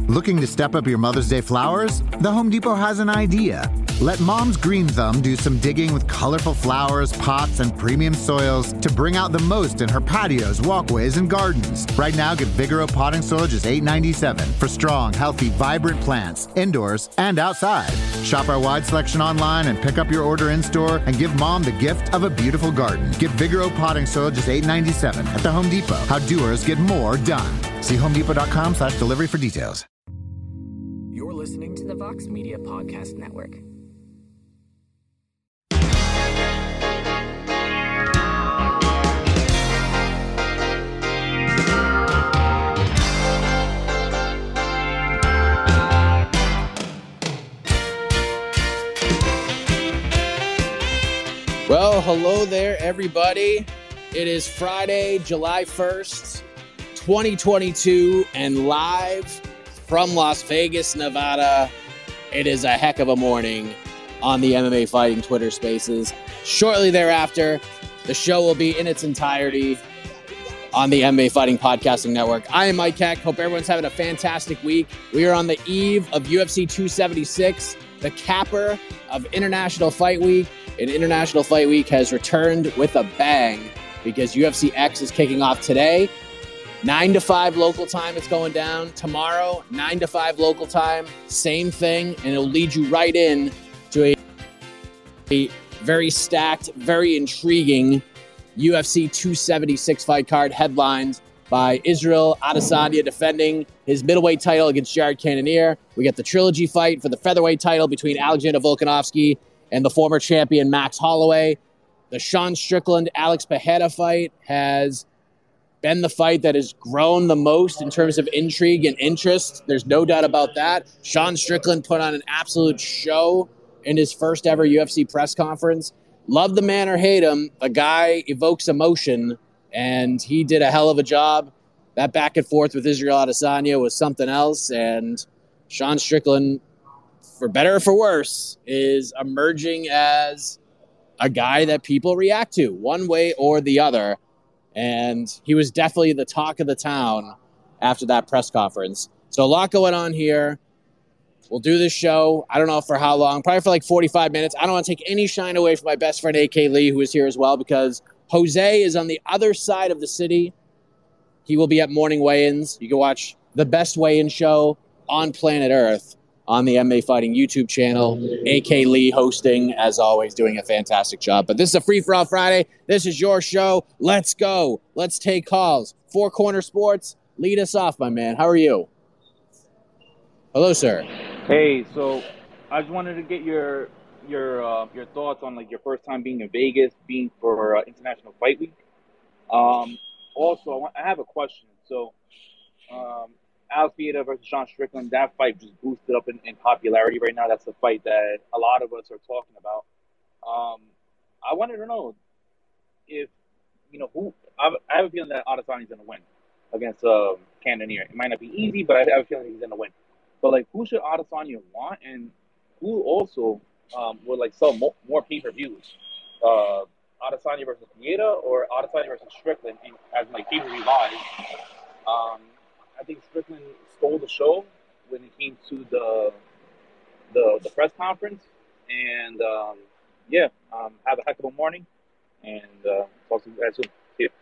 Looking to step up your Mother's Day flowers? The Home Depot has an idea. Let Mom's Green Thumb do some digging with colorful flowers, pots, and premium soils to bring out the most in her patios, walkways, and gardens. Right now, get Vigoro potting soil just $8.97 for strong, healthy, vibrant plants, indoors and outside. Shop our wide selection online and pick up your order in-store and give Mom the gift of a beautiful garden. Get Vigoro potting soil just $8.97 at the Home Depot. How doers get more done. See homedepot.com/delivery for details. You're listening to the Vox Media Podcast Network. Well, hello there, everybody. It is Friday, July 1st, 2022, and live from Las Vegas, Nevada. It is a heck of a morning on the MMA Fighting Twitter Spaces. Shortly thereafter, the show will be in its entirety on the MMA Fighting Podcasting Network. I am Mike Heck. Hope everyone's having a fantastic week. We are on the eve of UFC 276, the capper of International Fight Week. And International Fight Week has returned with a bang because UFC X is kicking off today. 9 to 5 local time, it's going down. Tomorrow, 9 to 5 local time, same thing. And it'll lead you right in to a very stacked, very intriguing UFC 276 fight card headlined by Israel Adesanya defending his middleweight title against Jared Cannonier. We got the trilogy fight for the featherweight title between Alexander Volkanovski and the former champion Max Holloway. The Sean Strickland-Alex Pereira fight has been the fight that has grown the most in terms of intrigue and interest. There's no doubt about that. Sean Strickland put on an absolute show in his first ever UFC press conference. Love the man or hate him, the guy evokes emotion, and he did a hell of a job. That back and forth with Israel Adesanya was something else, and Sean Strickland, for better or for worse, is emerging as a guy that people react to one way or the other. And he was definitely the talk of the town after that press conference. So a lot going on here. We'll do this show. I don't know for how long, probably for like 45 minutes. I don't want to take any shine away from my best friend, AK Lee, who is here as well, because Jose is on the other side of the city. He will be at morning weigh-ins. You can watch the best weigh-in show on planet Earth on the MMA Fighting YouTube channel. AK Lee hosting, as always, doing a fantastic job. But this is a Free-For-All Friday. This is your show. Let's go. Let's take calls. Four Corner Sports, lead us off, my man. How are you? Hello, sir. Hey, so I just wanted to get your thoughts on like your first time being in Vegas, being for International Fight Week. Also, I have a question. So, Alex Pereira versus Sean Strickland, that fight just boosted up in popularity right now. That's the fight that a lot of us are talking about. I wanted to know if, who I have a feeling that Adesanya's going to win against Cannonier. It might not be easy, but I have a feeling he's going to win. But, like, who should Adesanya want, and who also would, like, sell more pay-per-views? Adesanya versus Pereira or Adesanya versus Strickland as, like, pay-per-view live? I think Strickland stole the show when it came to the press conference. And, have a heck of a morning. And talk to you guys soon. See you.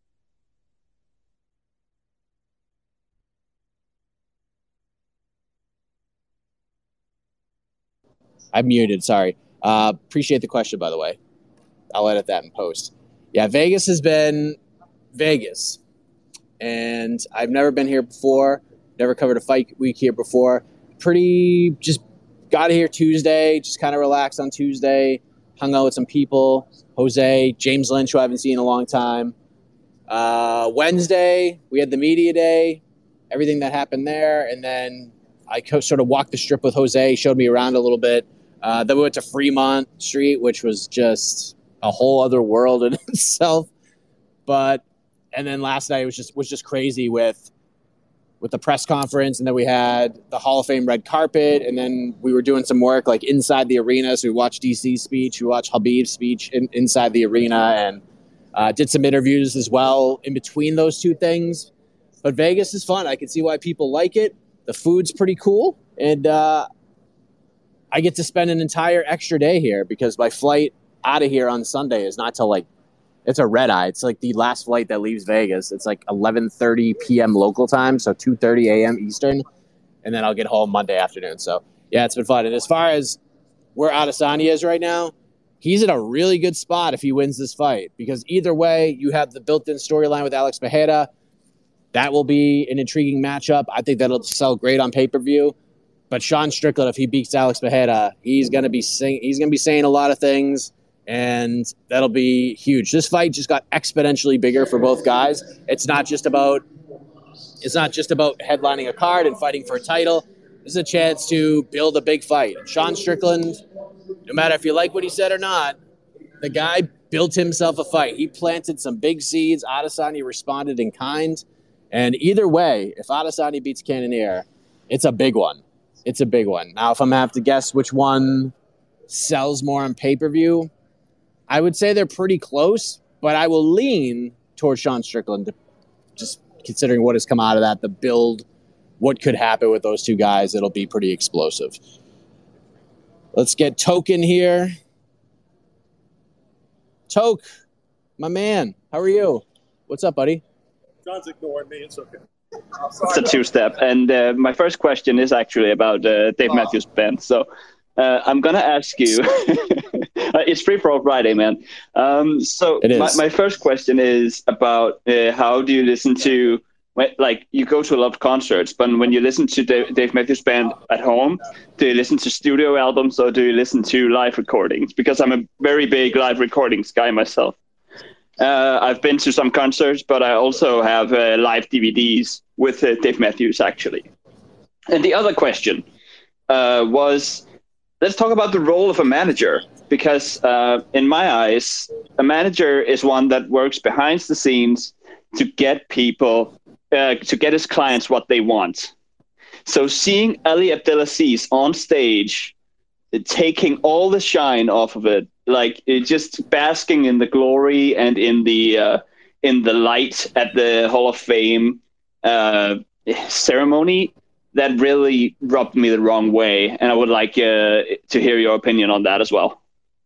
I'm muted, sorry. Appreciate the question, by the way. I'll edit that in post. Yeah, Vegas has been Vegas. And I've never been here before. Never covered a fight week here before. Just got here Tuesday. Just kind of relaxed on Tuesday. Hung out with some people. Jose, James Lynch, who I haven't seen in a long time. Wednesday, we had the media day. Everything that happened there. And then I sort of walked the strip with Jose. Showed me around a little bit. Then we went to Fremont Street, which was just a whole other world in itself. And then last night was just crazy with the press conference, and then we had the Hall of Fame red carpet, and then we were doing some work like inside the arena. So we watched DC's speech, we watched Habib's speech inside the arena, and did some interviews as well in between those two things. But Vegas is fun. I can see why people like it. The food's pretty cool, and I get to spend an entire extra day here because my flight out of here on Sunday is not till like, it's a red eye. It's like the last flight that leaves Vegas. It's like 11:30 p.m. local time, so 2:30 a.m. Eastern, and then I'll get home Monday afternoon. So yeah, it's been fun. And as far as where Adesanya is right now, he's in a really good spot if he wins this fight, because either way, you have the built-in storyline with Alex Pereira. That will be an intriguing matchup. I think that'll sell great on pay-per-view. But Sean Strickland, if he beats Alex Pereira, he's gonna be saying a lot of things, and that'll be huge. This fight just got exponentially bigger for both guys. It's not just about headlining a card and fighting for a title. This is a chance to build a big fight. Sean Strickland, no matter if you like what he said or not, the guy built himself a fight. He planted some big seeds. Adesanya responded in kind. And either way, if Adesanya beats Cannonier, it's a big one. It's a big one. Now, if I'm going to have to guess which one sells more on pay-per-view, I would say they're pretty close, but I will lean towards Sean Strickland, just considering what has come out of that, the build, what could happen with those two guys. It'll be pretty explosive. Let's get Token here. Toke, my man, how are you? What's up, buddy? John's ignoring me. It's okay. It's a two-step. And my first question is actually about Dave Matthews Band. So I'm going to ask you. It's Free For All Friday, man. So my first question is about how do you listen to, like, you go to a lot of concerts, but when you listen to Dave Matthews Band at home, do you listen to studio albums or do you listen to live recordings? Because I'm a very big live recordings guy myself. I've been to some concerts, but I also have live DVDs with Dave Matthews, actually. And the other question was, let's talk about the role of a manager, because in my eyes, a manager is one that works behind the scenes to get people, to get his clients what they want. So seeing Ali Abdelaziz on stage, taking all the shine off of it, like just basking in the glory and in the light at the Hall of Fame ceremony, that really rubbed me the wrong way, and I would like to hear your opinion on that as well.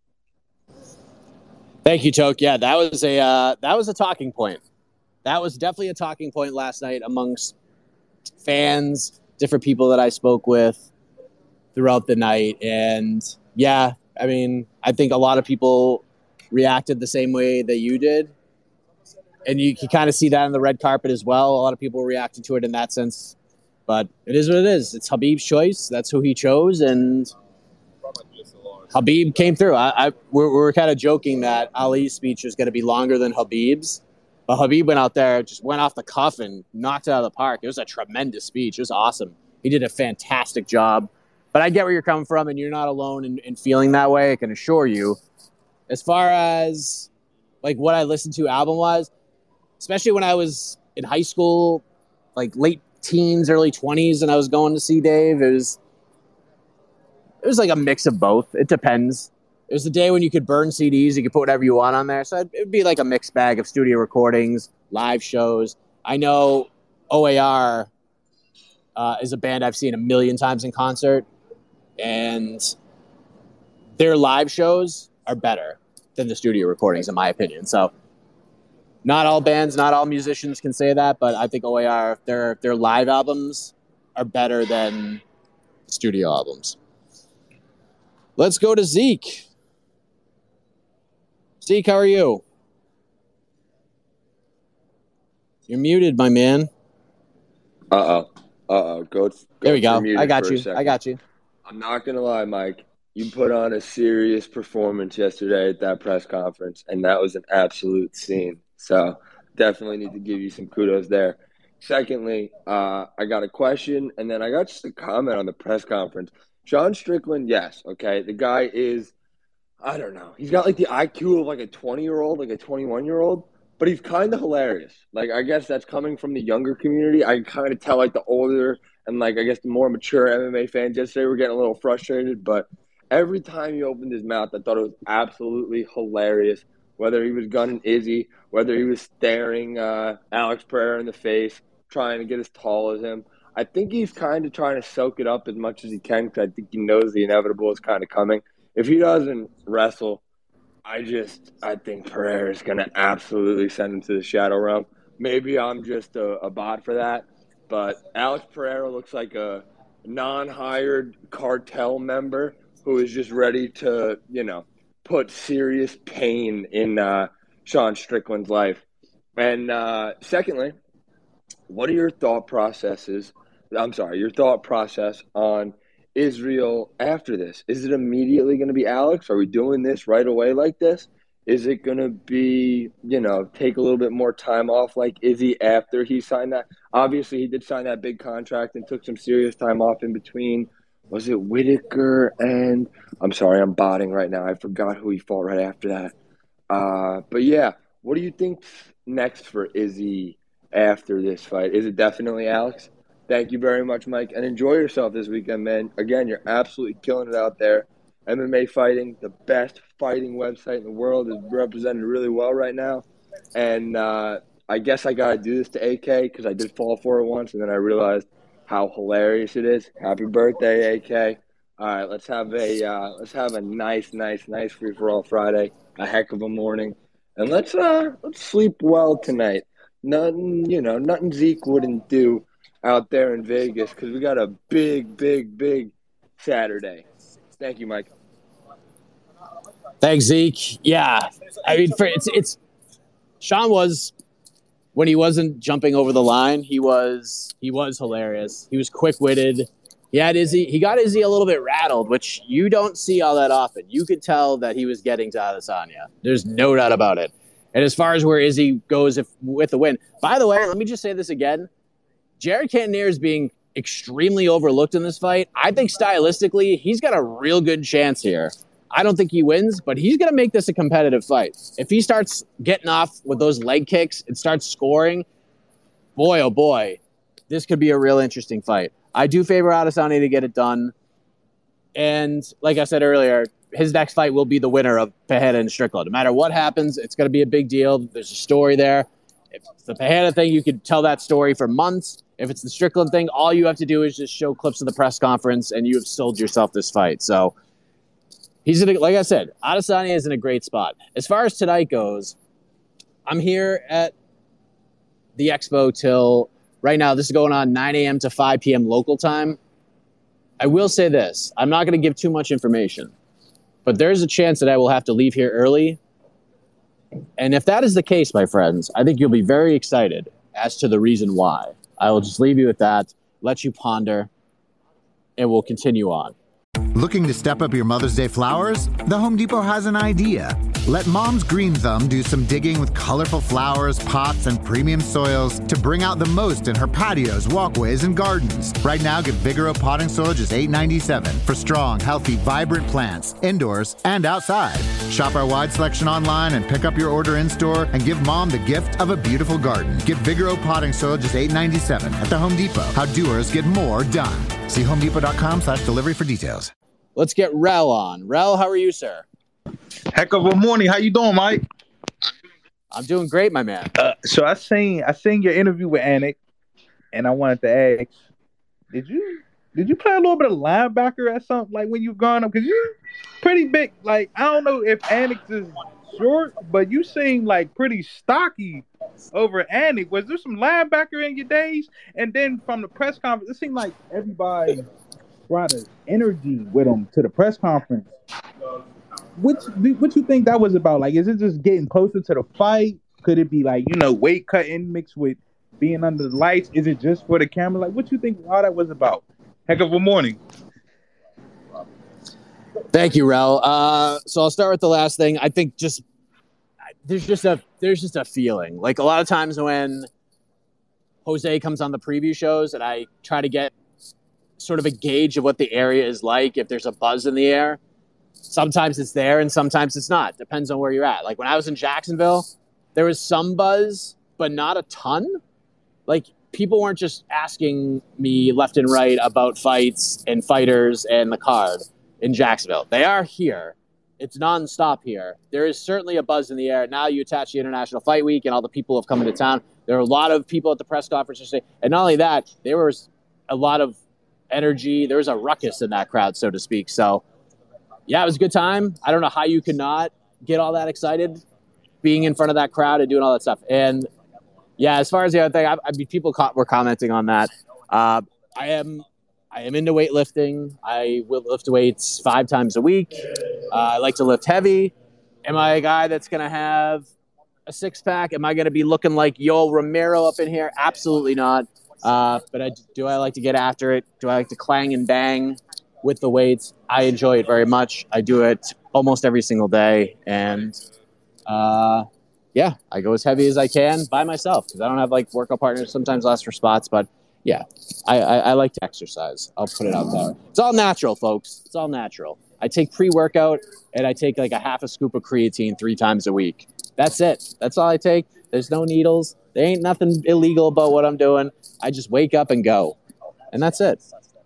Thank you, Toke. Yeah, that was a talking point. That was definitely a talking point last night amongst fans, different people that I spoke with throughout the night. And yeah, I mean, I think a lot of people reacted the same way that you did. And you can kind of see that on the red carpet as well. A lot of people reacted to it in that sense. But it is what it is. It's Khabib's choice. That's who he chose. And Khabib came through. We're kind of joking that Ali's speech was going to be longer than Khabib's. But Khabib went out there, just went off the cuff and knocked it out of the park. It was a tremendous speech. It was awesome. He did a fantastic job. But I get where you're coming from, and you're not alone in feeling that way, I can assure you. As far as like what I listened to album-wise, especially when I was in high school, like late teens, early 20s, and I was going to see Dave, it was like a mix of both. It depends. It was the day when you could burn CDs, you could put whatever you want on there. So it would be like a mixed bag of studio recordings, live shows. I know OAR is a band I've seen a million times in concert, and their live shows are better than the studio recordings, in my opinion. So not all bands, not all musicians can say that, but I think OAR, their live albums are better than studio albums. Let's go to Zeke. Zeke, how are you? You're muted, my man. Go there we go. I got you. I'm not going to lie, Mike. You put on a serious performance yesterday at that press conference, and that was an absolute scene. So definitely need to give you some kudos there. Secondly, I got a question, and then I got just a comment on the press conference. Sean Strickland, yes, okay. The guy is, I don't know. He's got like the IQ of like a 20-year-old, like a 21-year-old, but he's kind of hilarious. Like, I guess that's coming from the younger community. I kind of tell like the older and like I guess the more mature MMA fans yesterday were getting a little frustrated, but every time he opened his mouth, I thought it was absolutely hilarious. Whether he was gunning Izzy, whether he was staring Alex Pereira in the face, trying to get as tall as him. I think he's kind of trying to soak it up as much as he can because I think he knows the inevitable is kind of coming. If he doesn't wrestle, I think Pereira is going to absolutely send him to the Shadow Realm. Maybe I'm just a bot for that, but Alex Pereira looks like a non-hired cartel member who is just ready to, put serious pain in Sean Strickland's life. And secondly, what are your thought process on Israel after this? Is it immediately going to be Alex? Are we doing this right away like this? Is it going to be, take a little bit more time off like Izzy after he signed that? Obviously, he did sign that big contract and took some serious time off in between. Was it Whitaker and – I'm sorry, I'm botting right now. I forgot who he fought right after that. But, yeah, what do you think's next for Izzy after this fight? Is it definitely Alex? Thank you very much, Mike, and enjoy yourself this weekend, man. Again, you're absolutely killing it out there. MMA Fighting, the best fighting website in the world, is represented really well right now. And I guess I got to do this to AK because I did fall for it once, and then I realized how hilarious it is. Happy birthday, AK. All right, let's have a nice free-for-all Friday, a heck of a morning. And let's sleep well tonight. Nothing Zeke wouldn't do out there in Vegas because we got a big Saturday. Thank you, Mike. Thanks, Zeke. Yeah, I mean, it's Sean was, when he wasn't jumping over the line, he was hilarious. He was quick-witted. He got Izzy a little bit rattled, which you don't see all that often. You could tell that he was getting to Adesanya. There's no doubt about it. And as far as where Izzy goes with the win, by the way, let me just say this again. Jared Cannonier is being extremely overlooked in this fight. I think stylistically, he's got a real good chance here. I don't think he wins, but he's going to make this a competitive fight. If he starts getting off with those leg kicks and starts scoring, boy, oh boy, this could be a real interesting fight. I do favor Adesanya to get it done. And like I said earlier, his next fight will be the winner of Pereira and Strickland. No matter what happens, it's going to be a big deal. There's a story there. If it's the Pereira thing, you could tell that story for months. If it's the Strickland thing, all you have to do is just show clips of the press conference, and you have sold yourself this fight. So like I said, Adesanya is in a great spot. As far as tonight goes, I'm here at the Expo till right now. This is going on 9 a.m. to 5 p.m. local time. I will say this. I'm not going to give too much information, but there's a chance that I will have to leave here early. And if that is the case, my friends, I think you'll be very excited as to the reason why. I will just leave you with that, let you ponder, and we'll continue on. Looking to step up your Mother's Day flowers? The Home Depot has an idea. Let Mom's Green Thumb do some digging with colorful flowers, pots, and premium soils to bring out the most in her patios, walkways, and gardens. Right now, get Vigoro potting soil just $8.97 for strong, healthy, vibrant plants, indoors and outside. Shop our wide selection online and pick up your order in-store and give Mom the gift of a beautiful garden. Get Vigoro potting soil just $8.97 at the Home Depot. How doers get more done. See homedepot.com/delivery for details. Let's get Rel on. Rel, how are you, sir? Heck of a morning. How you doing, Mike? I'm doing great, my man. So I seen your interview with Anik, and I wanted to ask, did you play a little bit of linebacker or something like when you've gone up? Because you're pretty big. Like, I don't know if Anik is short, but you seem like pretty stocky over Anik. Was there some linebacker in your days? And then from the press conference, it seemed like everybody brought an energy with him to the press conference. What you think that was about? Like, is it just getting closer to the fight? Could it be like, weight cutting mixed with being under the lights? Is it just for the camera? Like, what you think all that was about? Heck of a morning. Thank you, Rel. So I'll start with the last thing. I think there's just a feeling. Like, a lot of times when Jose comes on the preview shows and I try to get sort of a gauge of what the area is like, if there's a buzz in the air, sometimes it's there and sometimes it's not. Depends on where you're at. Like, when I was in Jacksonville, there was some buzz, but not a ton. Like, people weren't just asking me left and right about fights and fighters and the card in Jacksonville. They are here. It's nonstop here. There is certainly a buzz in the air. Now you attach the International Fight Week and all the people have come into town. There are a lot of people at the press conference, and not only that, there was a lot of energy. There was a ruckus in that crowd, so to speak. So, yeah, it was a good time. I don't know how you could not get all that excited being in front of that crowd and doing all that stuff. And, yeah, as far as the other thing, I mean, people were commenting on that. I am into weightlifting. I will lift weights 5 times a week. I like to lift heavy. Am I a guy that's going to have a six-pack? Am I going to be looking like Yoel Romero up in here? Absolutely not. But do I like to get after it? Do I like to clang and bang with the weights? I enjoy it very much. I do it almost every single day. And, yeah, I go as heavy as I can by myself because I don't have, like, workout partners. Sometimes I'll ask for spots. But, yeah, I like to exercise. I'll put it out there. It's all natural, folks. It's all natural. I take pre-workout, and I take, like, a half a scoop of creatine 3 times a week. That's it. That's all I take. There's no needles. There ain't nothing illegal about what I'm doing. I just wake up and go. And that's it.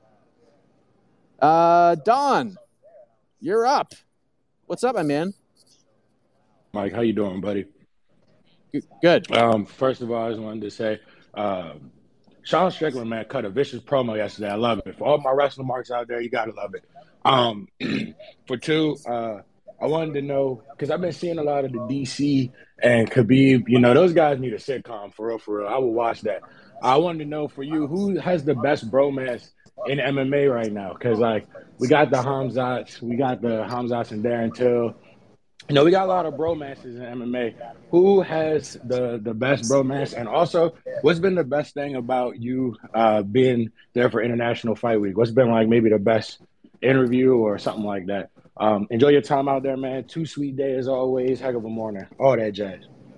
Don, you're up. What's up, my man? Mike, how you doing, buddy? Good. First of all, I just wanted to say, Sean Strickland, man, cut a vicious promo yesterday. I love it. For all my wrestling marks out there, you got to love it. For 2, I wanted to know, because I've been seeing a lot of the DC and Khabib, you know, those guys need a sitcom, for real, for real. I will watch that. I wanted to know for you, who has the best bromance in MMA right now? Because, like, we got the Hamzats and Darren Till. You know, we got a lot of bromances in MMA. Who has the best bromance? And also, what's been the best thing about you being there for International Fight Week? What's been, like, maybe the best interview or something like that? Enjoy your time out there, man. 2 sweet days as always. Heck of a morning. All that jazz.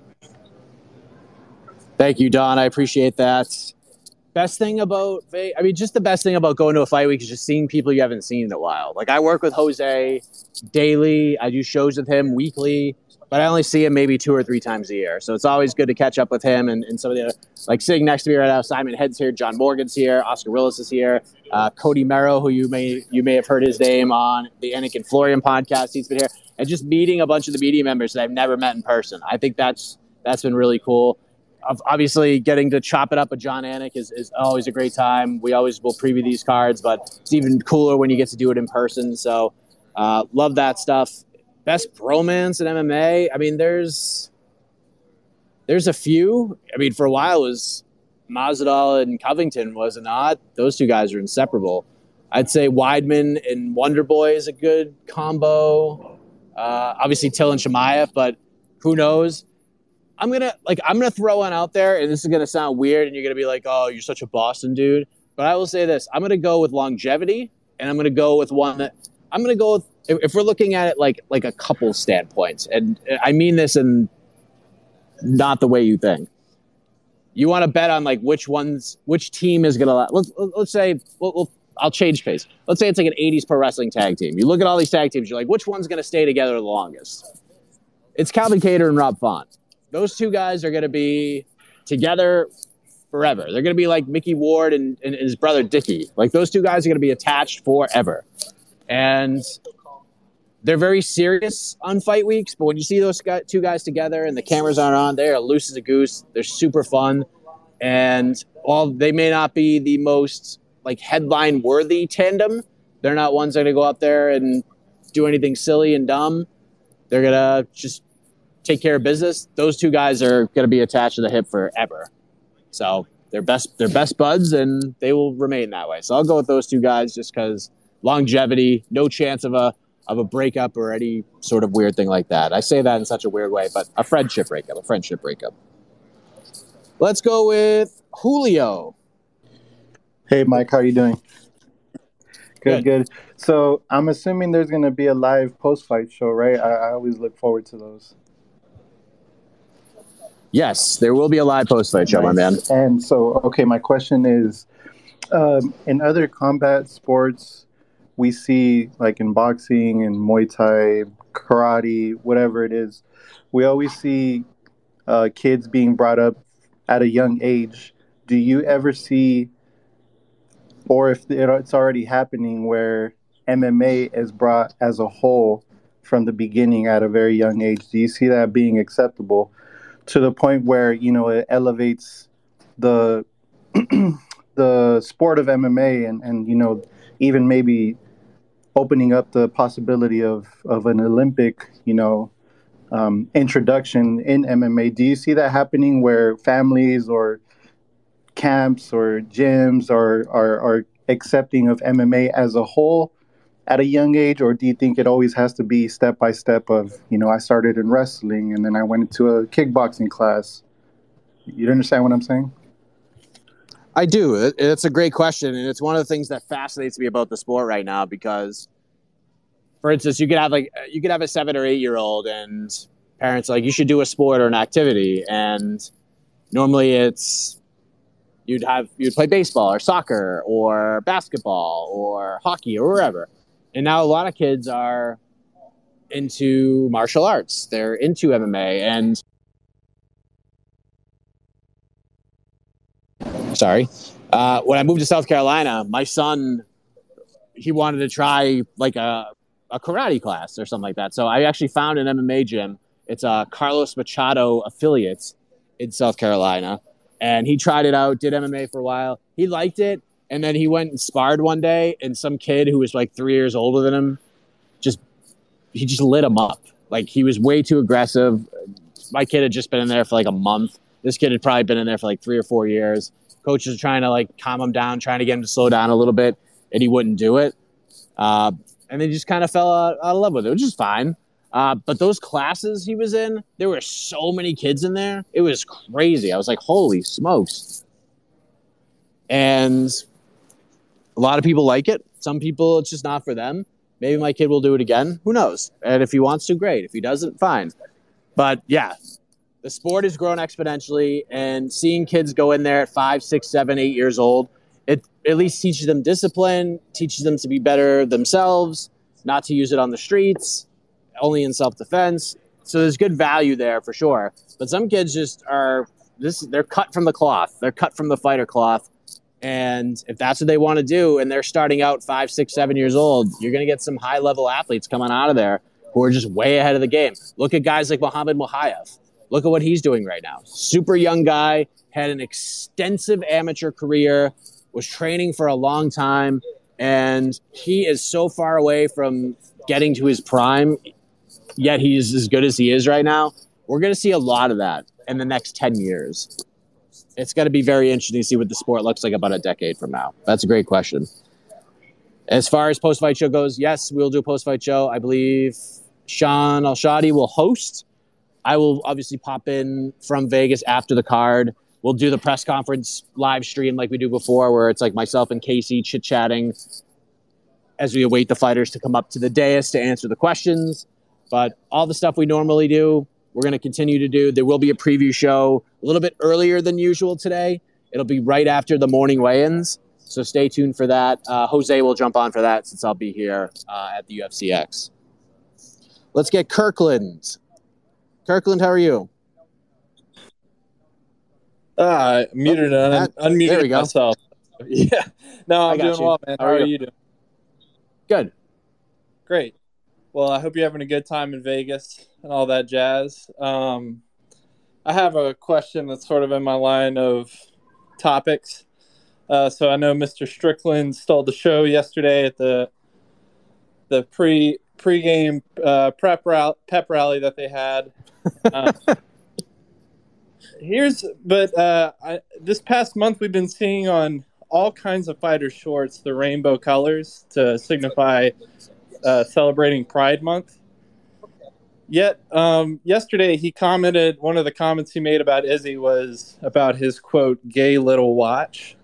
Thank you, Don. I appreciate that. Best thing about Vegas, I mean, just the best thing about going to a fight week is just seeing people you haven't seen in a while. Like, I work with Jose daily. I do shows with him weekly, but I only see him maybe 2 or 3 times a year. So it's always good to catch up with him and some of the other, like, sitting next to me right now, Simon Head's here, John Morgan's here, Oscar Willis is here, Cody Merrow, who you may have heard his name on the Anik and Florian podcast. He's been here. And just meeting a bunch of the media members that I've never met in person. I think that's been really cool. Obviously, getting to chop it up with John Anik is always a great time. We always will preview these cards, but it's even cooler when you get to do it in person. So, love that stuff. Best bromance in MMA. I mean, there's a few. I mean, for a while it was Masvidal and Covington, was it not? Those 2 guys are inseparable. I'd say Weidman and Wonderboy is a good combo. Obviously, Till and Chimaev, but who knows? I'm gonna throw one out there, and this is gonna sound weird, and you're gonna be like, "Oh, you're such a Boston dude." But I will say this: I'm gonna go with longevity, and I'm gonna go with one that I'm gonna go with. If we're looking at it like a couple standpoints, and I mean this in not the way you think. You want to bet on like which team is gonna. Let's say I'll change pace. Let's say it's like an 80s pro wrestling tag team. You look at all these tag teams, you're like, which one's gonna stay together the longest? It's Calvin Kattar and Rob Font. Those 2 guys are going to be together forever. They're going to be like Mickey Ward and his brother Dickie. Like, those 2 guys are going to be attached forever. And they're very serious on fight weeks, but when you see those 2 guys together and the cameras aren't on, they're loose as a goose. They're super fun. And while they may not be the most like headline-worthy tandem, they're not ones that are going to go out there and do anything silly and dumb. They're going to just take care of business. Those 2 guys are going to be attached to the hip forever. So they're best buds, and they will remain that way. So I'll go with those 2 guys just because longevity, no chance of a breakup or any sort of weird thing like that. I say that in such a weird way, but a friendship breakup. Let's go with Julio. Hey, Mike, how are you doing? Good. So I'm assuming there's going to be a live post-fight show, right? I always look forward to those. Yes, there will be a live post-fight show, my man. And so, okay, my question is, in other combat sports, we see, like in boxing and Muay Thai, karate, whatever it is, we always see kids being brought up at a young age. Do you ever see, or if it's already happening, where MMA is brought as a whole from the beginning at a very young age? Do you see that being acceptable? To the point where, it elevates the the sport of MMA and even maybe opening up the possibility of an Olympic, introduction in MMA. Do you see that happening where families or camps or gyms are accepting of MMA as a whole at a young age, or do you think it always has to be step by step of, I started in wrestling and then I went into a kickboxing class? You understand what I'm saying? I do. It's a great question, and it's one of the things that fascinates me about the sport right now because, for instance, you could have a 7 or 8 year old and parents are like, you should do a sport or an activity, and normally it's you'd play baseball or soccer or basketball or hockey or wherever. And now a lot of kids are into martial arts. They're into MMA. And when I moved to South Carolina, my son, he wanted to try like a karate class or something like that. So I actually found an MMA gym. It's a Carlos Machado affiliate in South Carolina. And he tried it out, did MMA for a while. He liked it. And then he went and sparred one day, and some kid who was like 3 years older than him, he just lit him up. Like, he was way too aggressive. My kid had just been in there for like a month. This kid had probably been in there for like 3 or 4 years. Coaches were trying to like calm him down, trying to get him to slow down a little bit, and he wouldn't do it. And they just kind of fell out of love with it, which is fine. But those classes he was in, there were so many kids in there. It was crazy. I was like, holy smokes. And a lot of people like it. Some people, it's just not for them. Maybe my kid will do it again. Who knows? And if he wants to, great. If he doesn't, fine. But yeah, the sport has grown exponentially, and seeing kids go in there at 5, 6, 7, 8 years old, it at least teaches them discipline, teaches them to be better themselves, not to use it on the streets, only in self-defense. So there's good value there for sure. But some kids just they're cut from the cloth. They're cut from the fighter cloth. And if that's what they want to do, and they're starting out 5, 6, 7 years old, you're going to get some high-level athletes coming out of there who are just way ahead of the game. Look at guys like Muhammad Mokaev. Look at what he's doing right now. Super young guy, had an extensive amateur career, was training for a long time, and he is so far away from getting to his prime, yet he's as good as he is right now. We're going to see a lot of that in the next 10 years. It's going to be very interesting to see what the sport looks like about a decade from now. That's a great question. As far as post-fight show goes, yes, we'll do a post-fight show. I believe Sean Al-Shadi will host. I will obviously pop in from Vegas after the card. We'll do the press conference live stream like we do before, where it's like myself and Casey chit-chatting as we await the fighters to come up to the dais to answer the questions. But all the stuff we normally do, we're going to continue to do. There will be a preview show a little bit earlier than usual today. It'll be right after the morning weigh-ins, so stay tuned for that. Jose will jump on for that since I'll be here at the UFCX. Let's get Kirkland. Kirkland, how are you? Muted and unmuted there we go. myself. Yeah. No, I'm doing well, man. How are you doing? Good. Great. Well, I hope you're having a good time in Vegas and all that jazz. I have a question that's sort of in my line of topics. So I know Mr. Strickland stole the show yesterday at the pregame pep rally that they had. This past month we've been seeing on all kinds of fighter shorts the rainbow colors to signify celebrating Pride Month. Yet yesterday he commented, one of the comments he made about Izzy was about his quote gay little watch.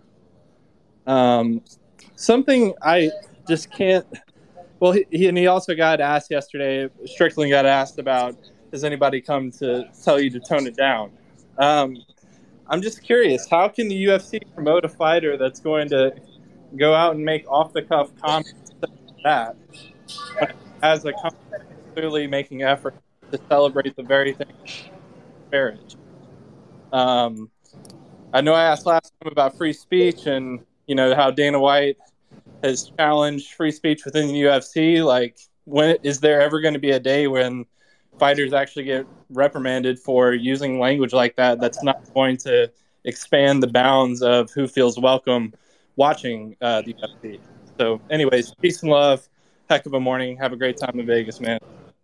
Something I just can't. Well, he also got asked yesterday. Strickland got asked about, has anybody come to tell you to tone it down? I'm just curious, how can the UFC promote a fighter that's going to go out and make off-the-cuff comments like that as a company clearly making effort to celebrate the very thing, marriage? I know I asked last time about free speech and, how Dana White has challenged free speech within the UFC. Like, when is there ever going to be a day when fighters actually get reprimanded for using language like that that's not going to expand the bounds of who feels welcome watching the UFC. So, anyways, peace and love. Heck of a morning. Have a great time in Vegas, man.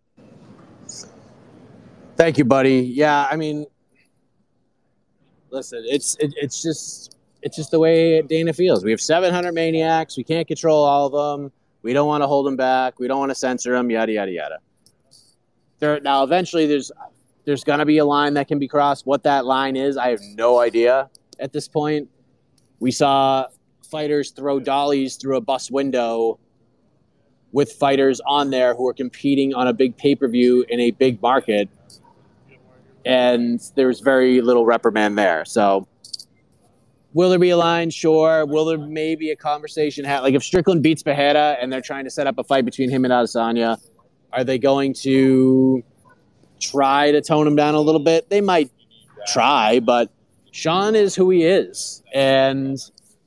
Thank you, buddy. Yeah, I mean, listen, it's just the way Dana feels. We have 700 maniacs. We can't control all of them. We don't want to hold them back. We don't want to censor them. Yada yada yada. Now, eventually, there's going to be a line that can be crossed. What that line is, I have no idea at this point. We saw fighters throw dollies through a bus window with fighters on there who are competing on a big pay-per-view in a big market, and there's very little reprimand there. So will there be a line? Sure. Will there maybe a conversation like if Strickland beats Pereira and they're trying to set up a fight between him and Adesanya, are they going to try to tone him down a little bit? They might try, but Sean is who he is. And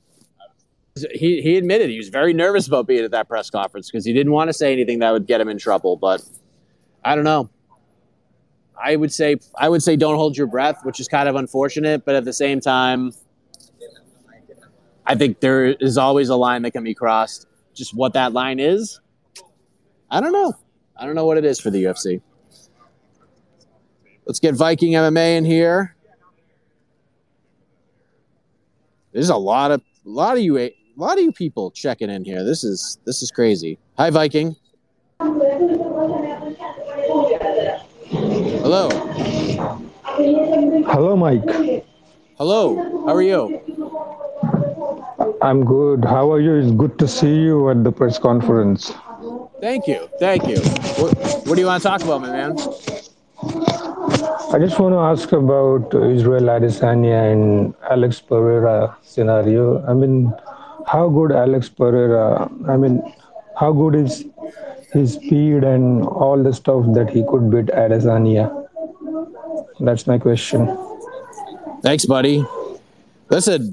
he admitted he was very nervous about being at that press conference because he didn't want to say anything that would get him in trouble. But I don't know. I would say don't hold your breath, which is kind of unfortunate. But at the same time, I think there is always a line that can be crossed. Just what that line is, I don't know. I don't know what it is for the UFC. Let's get Viking MMA in here. There's a lot of you people checking in here. This is crazy. Hi, Viking. Hello. Hello, Mike. Hello. How are you? I'm good. How are you? It's good to see you at the press conference. Thank you. What do you want to talk about, my man? I just want to ask about Israel Adesanya and Alex Pereira scenario. I mean, how good Alex Pereira? I mean, how good is his speed and all the stuff that he could beat Adesanya? That's my question. Thanks, buddy. Listen,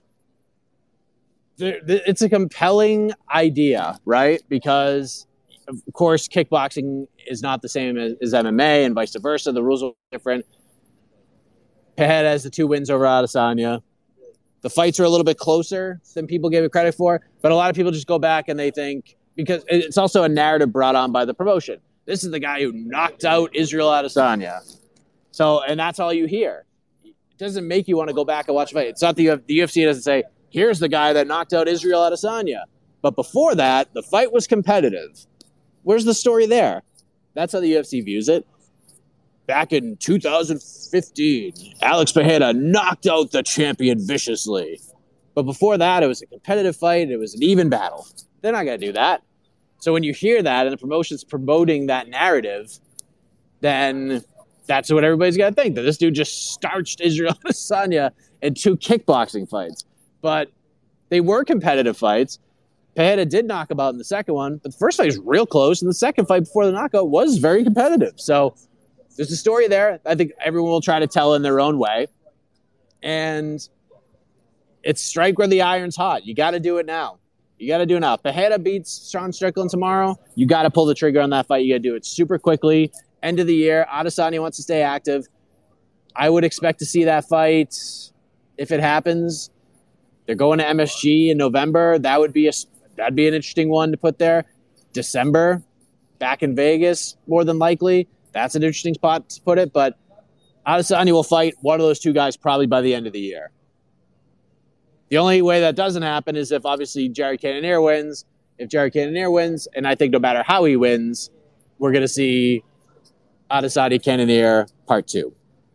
it's a compelling idea, right? Because, of course, kickboxing is not the same as MMA and vice versa. The rules are different. Pereira has the 2 wins over Adesanya. The fights are a little bit closer than people give it credit for, but a lot of people just go back and they think, because it's also a narrative brought on by the promotion. This is the guy who knocked out Israel Adesanya. So, and that's all you hear. It doesn't make you want to go back and watch a fight. It's not the UFC doesn't say, here's the guy that knocked out Israel Adesanya. But before that, the fight was competitive. Where's the story there? That's how the UFC views it. Back in 2015, Alex Pereira knocked out the champion viciously. But before that, it was a competitive fight. It was an even battle. They're not going to do that. So when you hear that and the promotion's promoting that narrative, then that's what everybody's got to think, that this dude just starched Israel Adesanya in 2 kickboxing fights. But they were competitive fights. Pereira did knock him out in the second one, but the first fight was real close, and the second fight before the knockout was very competitive. So there's a story there. I think everyone will try to tell in their own way. And it's strike where the iron's hot. You got to do it now. If Pereira beats Sean Strickland tomorrow, you got to pull the trigger on that fight. You got to do it super quickly. End of the year. Adesanya wants to stay active. I would expect to see that fight if it happens. They're going to MSG in November. That'd be an interesting one to put there. December, back in Vegas, more than likely. That's an interesting spot to put it. But Adesanya will fight one of those 2 guys probably by the end of the year. The only way that doesn't happen is if, obviously, Jared Cannonier wins. If Jared Cannonier wins, and I think no matter how he wins, we're going to see Adesanya Cannonier Part 2.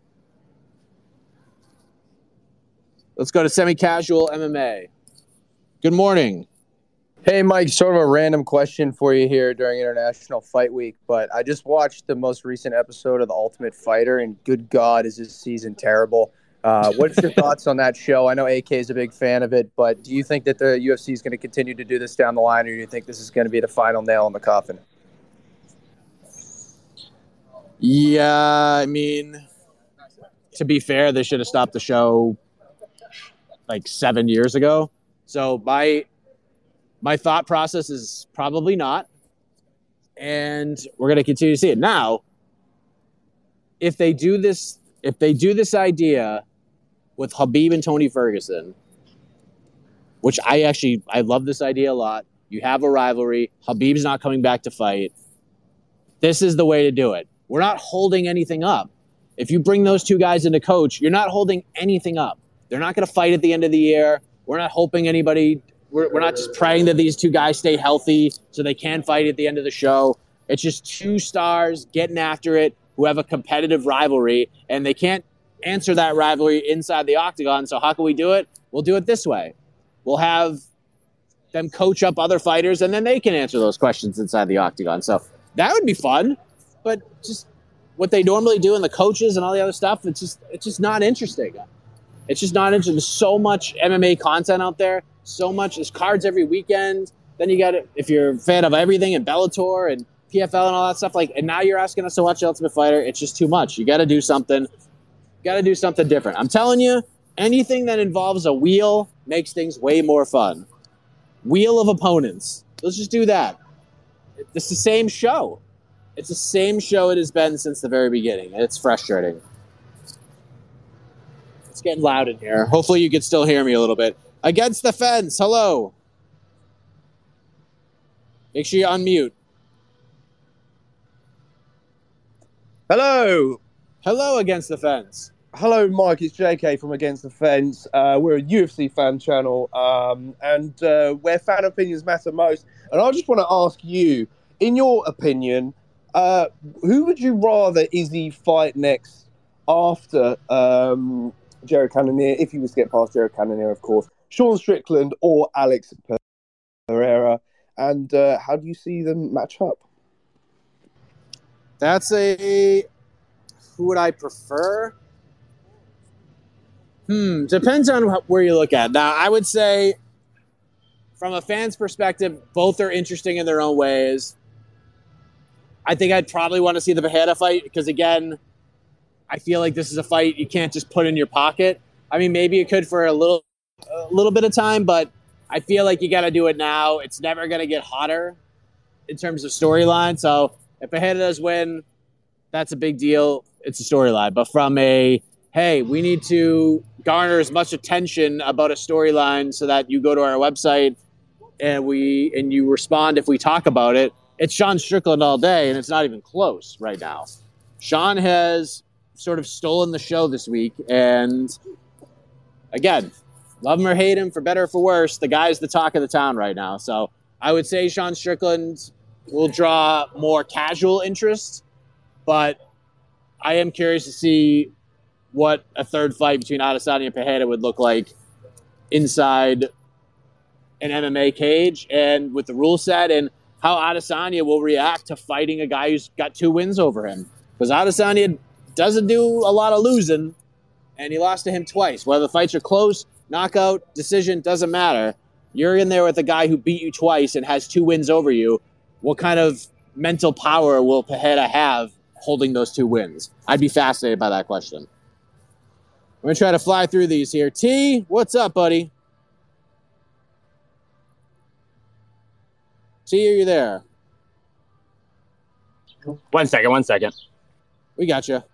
Let's go to semi-casual MMA. Good morning. Hey, Mike, sort of a random question for you here during International Fight Week, but I just watched the most recent episode of The Ultimate Fighter, and good God, is this season terrible. What's your thoughts on that show? I know AK is a big fan of it, but do you think that the UFC is going to continue to do this down the line, or do you think this is going to be the final nail in the coffin? Yeah, I mean, to be fair, they should have stopped the show like 7 years ago. So my thought process is probably not. And we're going to continue to see it. Now, if they do this idea with Khabib and Tony Ferguson, which I love this idea a lot. You have a rivalry. Khabib's not coming back to fight. This is the way to do it. We're not holding anything up. If you bring those two guys in to coach, you're not holding anything up. They're not going to fight at the end of the year. We're not hoping anybody. We're not just praying that these two guys stay healthy so they can fight at the end of the show. It's just two stars getting after it who have a competitive rivalry, and they can't answer that rivalry inside the octagon. So how can we do it? We'll do it this way. We'll have them coach up other fighters, and then they can answer those questions inside the octagon. So that would be fun, but just what they normally do and the coaches and all the other stuff, it's just not interesting. It's just not interesting. There's so much MMA content out there, so much. There's cards every weekend. Then you got it if you're a fan of everything and Bellator and PFL and all that stuff. And now you're asking us to watch Ultimate Fighter. It's just too much. You got to do something. Got to do something different. I'm telling you, anything that involves a wheel makes things way more fun. Wheel of opponents. Let's just do that. It's the same show. It's the same show it has been since the very beginning. It's frustrating. It's getting loud in here. Hopefully you can still hear me a little bit. Against the Fence, hello. Make sure you unmute. Hello. Hello, Against the Fence. Hello, Mike. It's JK from Against the Fence. We're a UFC fan channel, and where fan opinions matter most. And I just want to ask you, in your opinion, who would you rather Izzy fight next after Jared Cannonier, if he was to get past Jared Cannonier, of course, Sean Strickland or Alex Pereira? And how do you see them match up? Who would I prefer? Depends on where you look at. Now, I would say, from a fan's perspective, both are interesting in their own ways. I think I'd probably want to see the Pereira fight because, again, I feel like this is a fight you can't just put in your pocket. I mean, maybe you could for a little bit of time, but I feel like you got to do it now. It's never going to get hotter in terms of storyline. So if Pereira does win, that's a big deal. It's a storyline. But from hey, we need to garner as much attention about a storyline so that you go to our website and you respond if we talk about it. It's Sean Strickland all day, and it's not even close right now. Sean has sort of stolen the show this week, and again, love him or hate him, for better or for worse, the guy's the talk of the town right now. So I would say Sean Strickland will draw more casual interest, but I am curious to see what a third fight between Adesanya and Pereira would look like inside an MMA cage and with the rule set, and how Adesanya will react to fighting a guy who's got 2 wins over him. Because Adesanya doesn't do a lot of losing, and he lost to him twice. Whether the fights are close, knockout, decision, doesn't matter. You're in there with a guy who beat you twice and has 2 wins over you. What kind of mental power will Pereira have holding those 2 wins? I'd be fascinated by that question. I'm going to try to fly through these here. T, what's up, buddy? T, are you there? 1 second. We got you.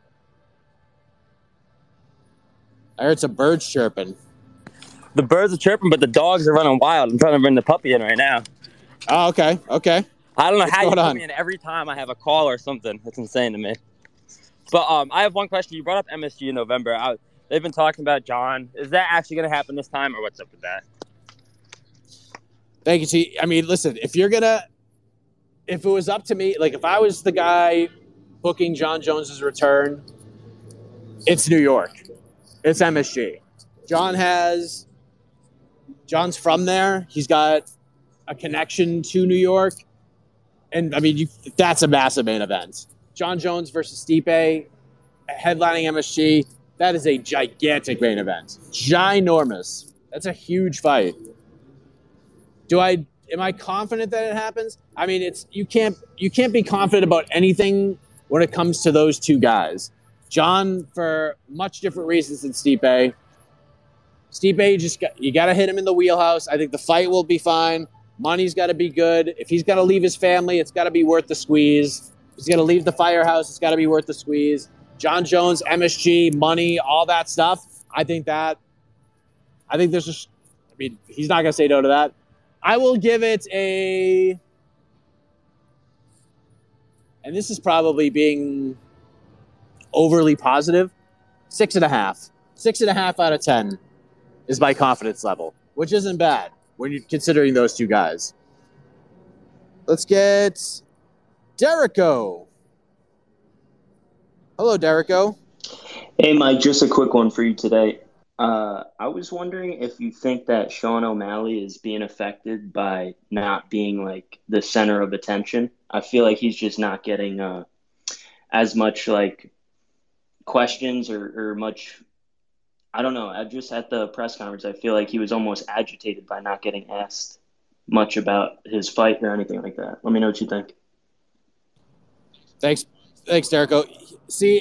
I heard some birds chirping. The birds are chirping, but the dogs are running wild. I'm trying to bring the puppy in right now. Oh, okay. I don't know how you put me in every time I have a call or something. It's insane to me. But I have one question. You brought up MSG in November. They've been talking about John. Is that actually going to happen this time, or what's up with that? Thank you, T. I mean, listen, if it was up to me, like if I was the guy booking John Jones's return, it's New York. It's MSG. John's from there. He's got a connection to New York. And, I mean, that's a massive main event. John Jones versus Stipe, headlining MSG, that is a gigantic main event. Ginormous. That's a huge fight. Am I confident that it happens? I mean, you can't be confident about anything when it comes to those two guys. John, for much different reasons than Stipe. Stipe, you got to hit him in the wheelhouse. I think the fight will be fine. Money's got to be good. If he's got to leave his family, it's got to be worth the squeeze. If he's got to leave the firehouse, it's got to be worth the squeeze. John Jones, MSG, money, all that stuff. I think there's just, he's not going to say no to that. I will give it a, and this is probably being overly positive, 6.5. 6.5 out of 10 is my confidence level, which isn't bad when you're considering those two guys. Let's get Derico. Hello, Derico. Hey, Mike, just a quick one for you today. I was wondering if you think that Sean O'Malley is being affected by not being like the center of attention. I feel like he's just not getting as much like questions or much. I don't know. Just at the press conference, I feel like he was almost agitated by not getting asked much about his fight or anything like that. Let me know what you think. Thanks, Derico. See,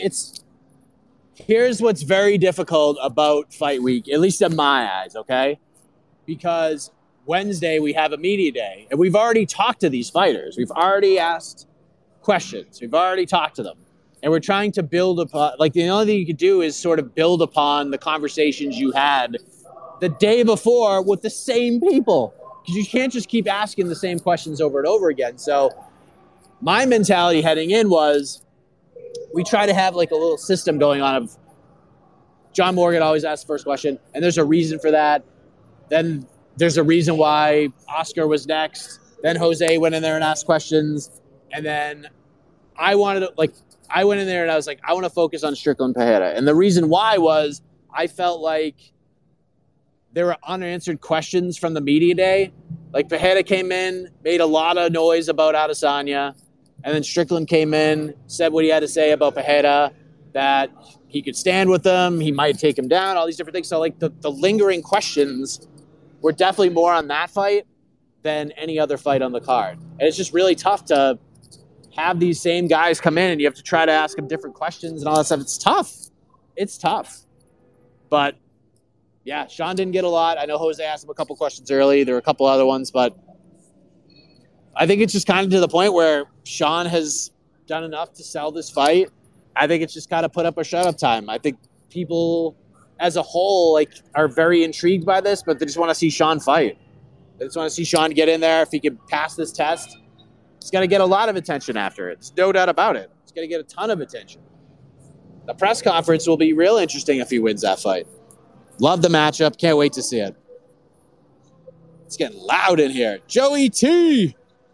here's what's very difficult about fight week, at least in my eyes, okay? Because Wednesday we have a media day, and we've already talked to these fighters. We've already asked questions. We've already talked to them. And we're trying to build upon, like, the only thing you could do is sort of build upon the conversations you had the day before with the same people. Because you can't just keep asking the same questions over and over again. So my mentality heading in was, we try to have like a little system going on of John Morgan always asks the first question, and there's a reason for that. Then there's a reason why Oscar was next. Then Jose went in there and asked questions. And then I went in there and I was like, I want to focus on Strickland Pereira. And the reason why was I felt like there were unanswered questions from the media day. Like Pereira came in, made a lot of noise about Adesanya. And then Strickland came in, said what he had to say about Pereira, that he could stand with him, he might take him down, all these different things. So, like, the lingering questions were definitely more on that fight than any other fight on the card. And it's just really tough to have these same guys come in and you have to try to ask them different questions and all that stuff. It's tough. It's tough. But, yeah, Sean didn't get a lot. I know Jose asked him a couple questions early. There were a couple other ones, but I think it's just kind of to the point where Sean has done enough to sell this fight. I think it's just got to put up or shut up time. I think people as a whole are very intrigued by this, but they just want to see Sean fight. They just want to see Sean get in there. If he can pass this test, he's going to get a lot of attention after it. There's no doubt about it. He's going to get a ton of attention. The press conference will be real interesting if he wins that fight. Love the matchup. Can't wait to see it. It's getting loud in here. Joey T.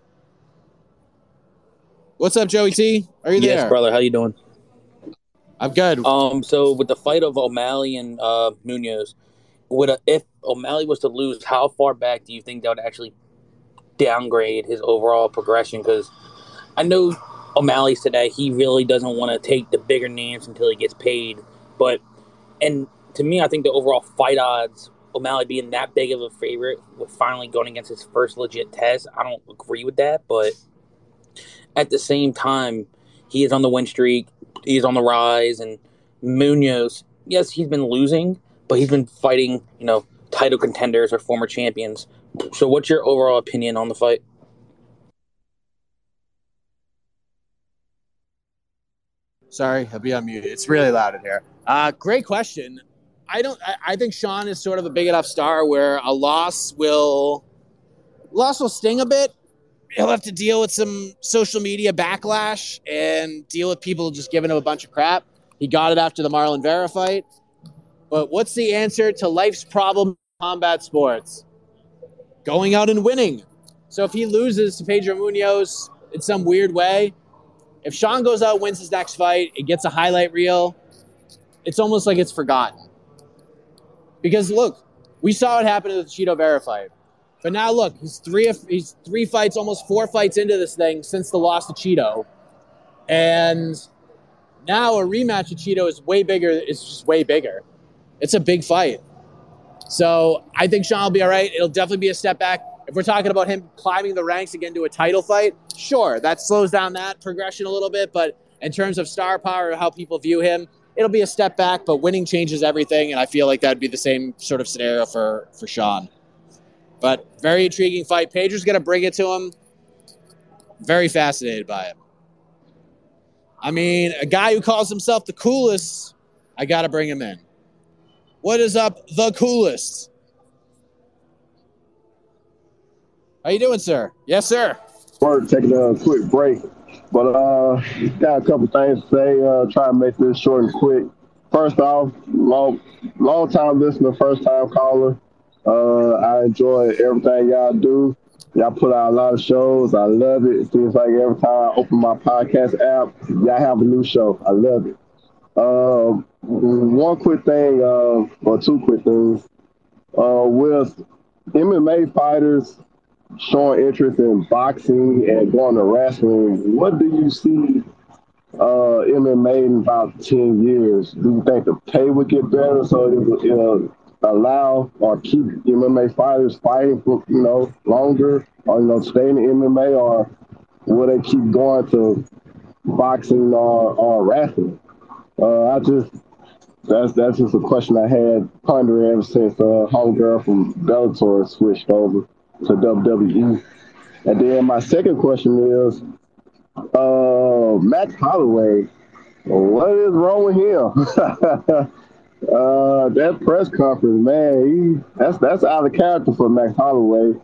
What's up, Joey T? Are you there? Yes, brother. How you doing? I'm good. So with the fight of O'Malley and Munoz, if O'Malley was to lose, how far back do you think that would actually downgrade his overall progression? Because I know O'Malley said that he really doesn't want to take the bigger names until he gets paid. And to me, I think the overall fight odds, O'Malley being that big of a favorite with finally going against his first legit test, I don't agree with that. But at the same time, he is on the win streak. He is on the rise. And Munoz, yes, he's been losing, but he's been fighting, title contenders or former champions. So what's your overall opinion on the fight? Sorry, I'll be on mute. It's really loud in here. Great question. I think Sean is sort of a big enough star where a loss will sting a bit. He'll have to deal with some social media backlash and deal with people just giving him a bunch of crap. He got it after the Marlon Vera fight. But what's the answer to life's problem in combat sports? Going out and winning. So if he loses to Pedro Munoz in some weird way, if Sean goes out and wins his next fight, it gets a highlight reel, it's almost like it's forgotten. Because, look, we saw what happened in the Chito Vera fight. But now, look, he's three fights, almost 4 fights into this thing since the loss to Chito. And now a rematch of Chito is way bigger. It's just way bigger. It's a big fight. So I think Sean will be all right. It'll definitely be a step back. If we're talking about him climbing the ranks again to a title fight, sure, that slows down that progression a little bit. But in terms of star power or how people view him, it'll be a step back. But winning changes everything, and I feel like that would be the same sort of scenario for Sean. But very intriguing fight. Pedro's going to bring it to him. Very fascinated by him. I mean, a guy who calls himself the coolest, I got to bring him in. What is up, the coolest? How you doing, sir? Yes, sir. We're taking a quick break, but got a couple things to say. Try to make this short and quick. First off, long time listener, first time caller. I enjoy everything y'all do. Y'all put out a lot of shows. I love it. It seems like every time I open my podcast app, y'all have a new show. I love it. One quick thing, or two quick things. With MMA fighters showing interest in boxing and going to wrestling, what do you see MMA in about 10 years? Do you think the pay would get better so it'll allow or keep MMA fighters fighting for, longer or, stay in the MMA, or will they keep going to boxing or wrestling? That's just a question I had pondering ever since homegirl from Bellator switched over to WWE. And then my second question is, Max Holloway, what is wrong with him? That press conference, man, that's out of character for Max Holloway.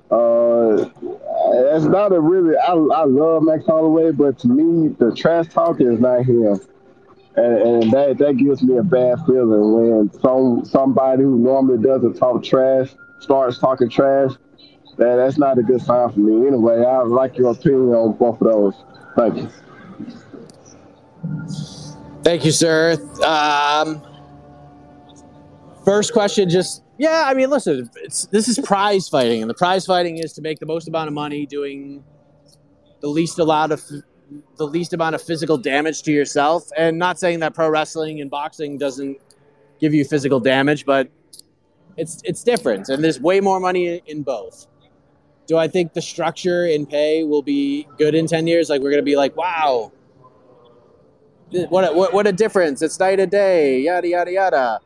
It's not a really. I love Max Holloway, but to me, the trash talk is not him. And that gives me a bad feeling when somebody who normally doesn't talk trash starts talking trash. That's not a good sign for me. Anyway, I would like your opinion on both of those. Thank you. Thank you, sir. First question, listen, this is prize fighting, and the prize fighting is to make the most amount of money doing the least amount of physical damage to yourself. And not saying that pro wrestling and boxing doesn't give you physical damage, but it's different, and there's way more money in both. Do I think the structure in pay will be good in 10 years? Like, we're going to be like, wow, what a difference. It's night and day, yada, yada, yada.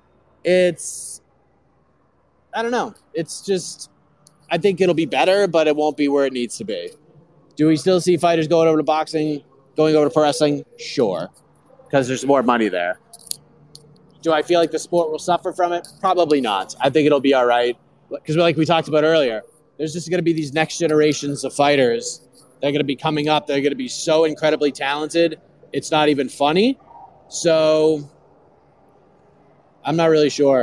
I don't know. It's just, I think it'll be better, but it won't be where it needs to be. Do we still see fighters going over to boxing, going over to pro wrestling? Sure, because there's more money there. Do I feel like the sport will suffer from it? Probably not. I think it'll be all right. Because like we talked about earlier, there's just going to be these next generations of fighters that are going to be coming up. They're going to be so incredibly talented, it's not even funny. So I'm not really sure.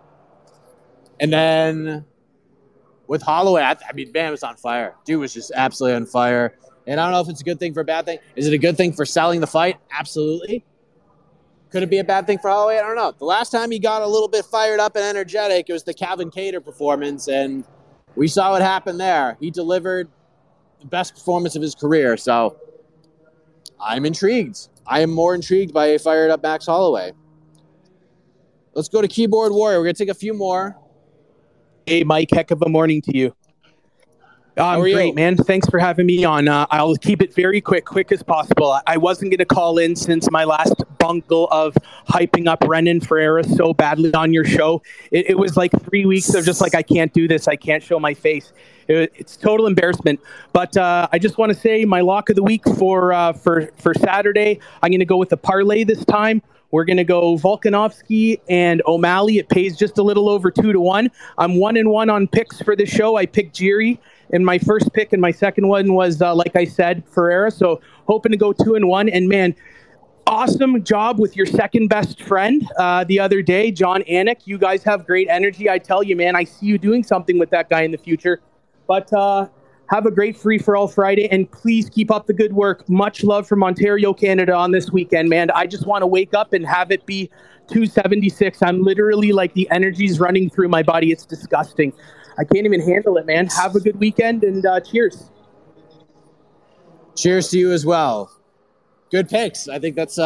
And then with Holloway, I mean, man was on fire. Dude was just absolutely on fire. And I don't know if it's a good thing or a bad thing. Is it a good thing for selling the fight? Absolutely. Could it be a bad thing for Holloway? I don't know. The last time he got a little bit fired up and energetic, it was the Calvin Kattar performance, and we saw what happened there. He delivered the best performance of his career, so I'm intrigued. I am more intrigued by a fired-up Max Holloway. Let's go to Keyboard Warrior. We're going to take a few more. Hey, Mike, heck of a morning to you. I'm great, man. Thanks for having me on. I'll keep it very quick as possible. I wasn't going to call in since my last bungle of hyping up Renan Ferreira so badly on your show. It was like 3 weeks of just like, I can't do this. I can't show my face. It's total embarrassment. But I just want to say my lock of the week for Saturday, I'm going to go with the parlay this time. We're going to go Volkanovski and O'Malley. It pays just a little over 2-1. I'm 1-1 on picks for the show. I picked Jiri in my first pick, and my second one was, like I said, Ferreira. So hoping to go 2-1. And man, awesome job with your second best friend the other day, John Anik. You guys have great energy. I tell you, man, I see you doing something with that guy in the future. But have a great Free for All Friday, and please keep up the good work. Much love from Ontario, Canada on this weekend, man. I just want to wake up and have it be 276. I'm literally like the energy's running through my body. It's disgusting. I can't even handle it, man. Have a good weekend, and cheers. Cheers to you as well. Good picks. I think that's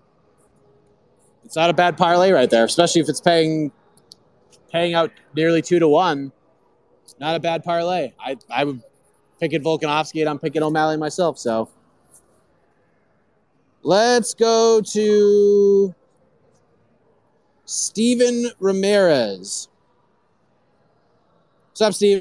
it's not a bad parlay right there, especially if it's paying out nearly 2-1. Not a bad parlay. I would pick it Volkanovski, and I'm picking O'Malley myself. So let's go to Steven Ramirez. What's up, Steve?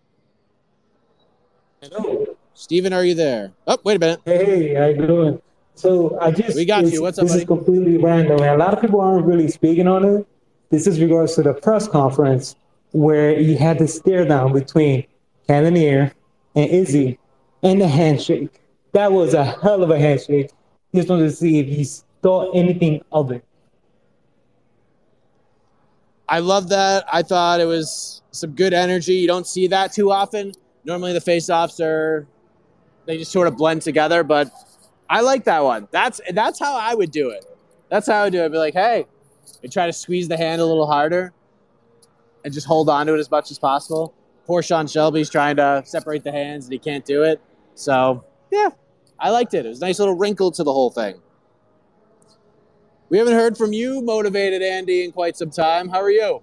Hello. Steven, are you there? Oh, wait a minute. Hey, how you doing? So I just we got you. What's up, this buddy? is completely random, and a lot of people aren't really speaking on it. This is regards to the press conference where you had the stare down between Cannonier and Izzy and the handshake. That was a hell of a handshake. Just wanted to see if you thought anything of it. I love that. I thought it was some good energy. You don't see that too often. Normally the face-offs they just sort of blend together, but I like that one. That's how I would do it. That's how I would do it. I'd be like, hey, and try to squeeze the hand a little harder and just hold on to it as much as possible. Poor Sean Shelby's trying to separate the hands and he can't do it. So, yeah, I liked it. It was a nice little wrinkle to the whole thing. We haven't heard from you, Motivated Andy, in quite some time. How are you?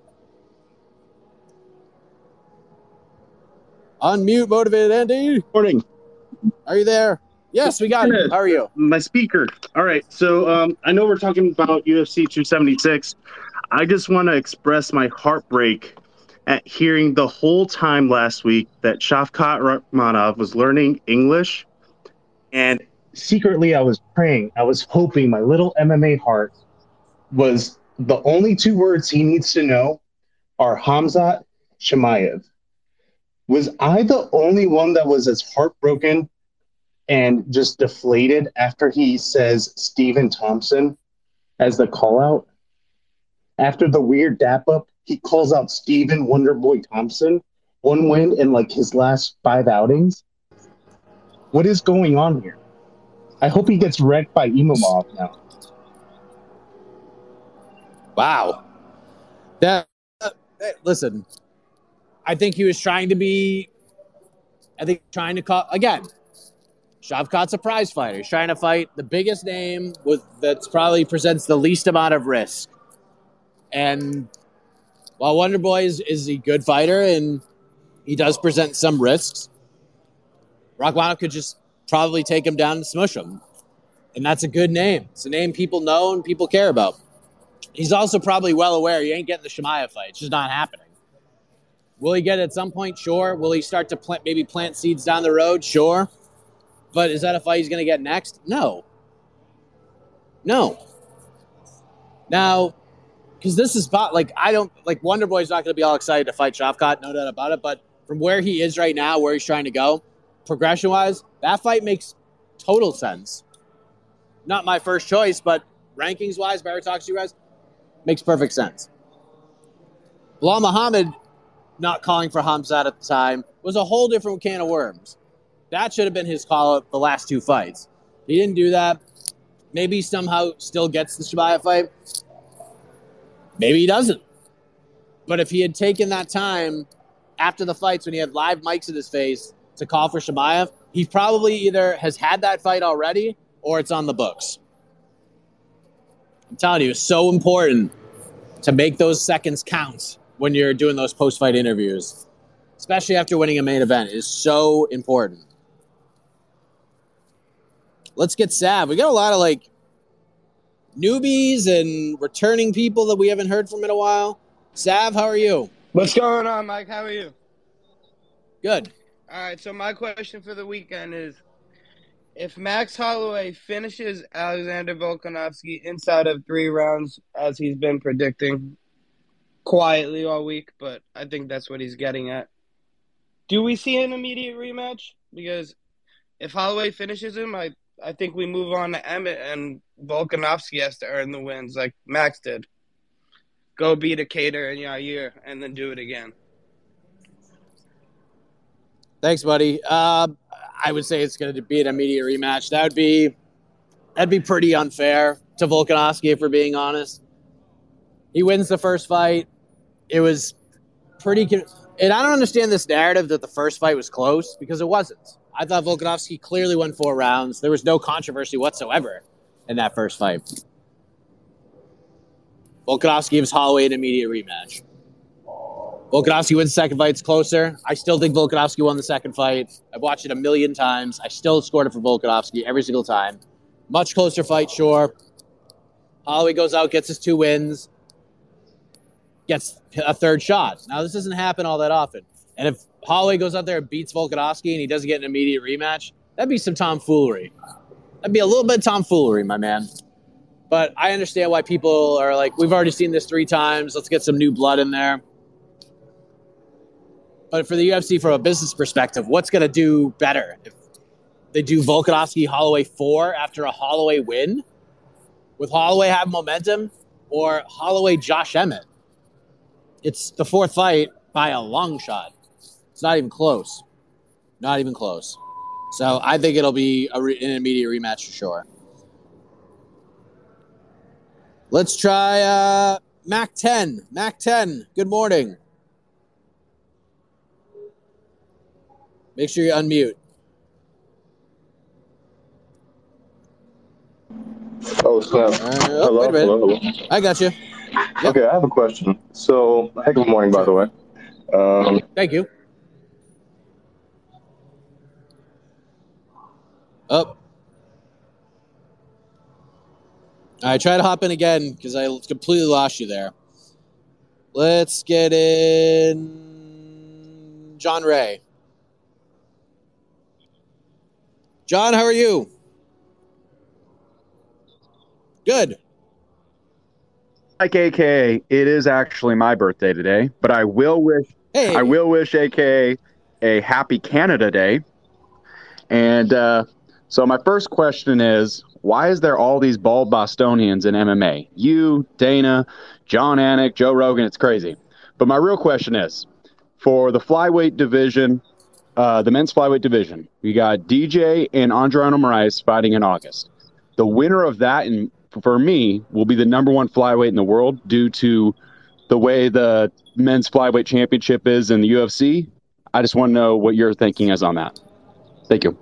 Unmute, Motivated Andy. Morning. Are you there? Yes, we got it. How are you? My speaker. All right. So I know we're talking about UFC 276. I just want to express my heartbreak at hearing the whole time last week that Shavkat Rakhmonov was learning English. And secretly, I was praying. I was hoping my little MMA heart was the only two words he needs to know are Khamzat Chimaev. Was I the only one that was as heartbroken and just deflated after he says Stephen Thompson as the call out? After the weird dap up, he calls out Stephen Wonderboy Thompson, one win in like his last 5 outings. What is going on here? I hope he gets wrecked by Imavov now. Wow. Listen, I think he was trying to call, again, Shavkat's a prize fighter. He's trying to fight the biggest name that's probably presents the least amount of risk. And while Wonderboy is a good fighter and he does present some risks, Rakhmonov could just probably take him down and smush him. And that's a good name. It's a name people know and people care about. He's also probably well aware he ain't getting the Chimaev fight. It's just not happening. Will he get it at some point? Sure. Will he start to plant seeds down the road? Sure. But is that a fight he's going to get next? No. Now, because this is Wonderboy's not going to be all excited to fight Shavkat, no doubt about it. But from where he is right now, where he's trying to go, progression-wise, that fight makes total sense. Not my first choice, but rankings-wise, meritocracy-wise, makes perfect sense. Bilal Muhammad not calling for Khamzat at the time was a whole different can of worms. That should have been his call at the last 2 fights. He didn't do that. Maybe he somehow still gets the Chimaev fight. Maybe he doesn't. But if he had taken that time after the fights when he had live mics in his face to call for Chimaev, he probably either has had that fight already or it's on the books. I'm telling you, it's so important to make those seconds count when you're doing those post-fight interviews, especially after winning a main event. It is so important. Let's get Sav. We got a lot of newbies and returning people that we haven't heard from in a while. Sav, how are you? What's going on, Mike? How are you? Good. All right, so my question for the weekend is, if Max Holloway finishes Alexander Volkanovski inside of 3 rounds, as he's been predicting quietly all week, but I think that's what he's getting at, do we see an immediate rematch? Because if Holloway finishes him, I think we move on to Emmett, and Volkanovski has to earn the wins like Max did. Go beat a Kattar and Yair and then do it again. Thanks, buddy. I would say it's going to be an immediate rematch. That'd be pretty unfair to Volkanovski, if we're being honest. He wins the first fight. It was pretty and I don't understand this narrative that the first fight was close, because it wasn't. I thought Volkanovski clearly won 4 rounds. There was no controversy whatsoever in that first fight. Volkanovski gives Holloway an immediate rematch. Volkanovski wins the second fight. It's closer. I still think Volkanovski won the second fight. I've watched it a million times. I still scored it for Volkanovski every single time. Much closer fight, sure. Holloway goes out, gets his 2 wins, gets a 3rd shot. Now, this doesn't happen all that often. And if Holloway goes out there and beats Volkanovski and he doesn't get an immediate rematch, that'd be some tomfoolery. That'd be a little bit of tomfoolery, my man. But I understand why people are like, we've already seen this 3 times. Let's get some new blood in there. But for the UFC, from a business perspective, what's going to do better? If they do Volkanovski Holloway 4 after a Holloway win? With Holloway have momentum? Or Holloway Josh Emmett? It's the 4th fight by a long shot. It's not even close. Not even close. So I think it'll be an immediate rematch for sure. Let's try Mac 10. Mac 10, good morning. Make sure you unmute. Oh, snap. Hello, wait a minute. hello. I got you. Yep. Okay, I have a question. So, heck of a morning, by the way. Thank you. Up. All right, try to hop in again because I completely lost you there. Let's get in John Ray. John, how are you? Good. Like AKA, it is actually my birthday today, but I will wish AKA a happy Canada Day. And so my first question is, why is there all these bald Bostonians in MMA? You, Dana, John Anik, Joe Rogan, it's crazy. But my real question is, for the flyweight division, the men's flyweight division, we got DJ and Adriano Moraes fighting in August. The winner of that, and for me, will be the #1 flyweight in the world due to the way the men's flyweight championship is in the UFC. I just want to know what your thinking is on that. Thank you.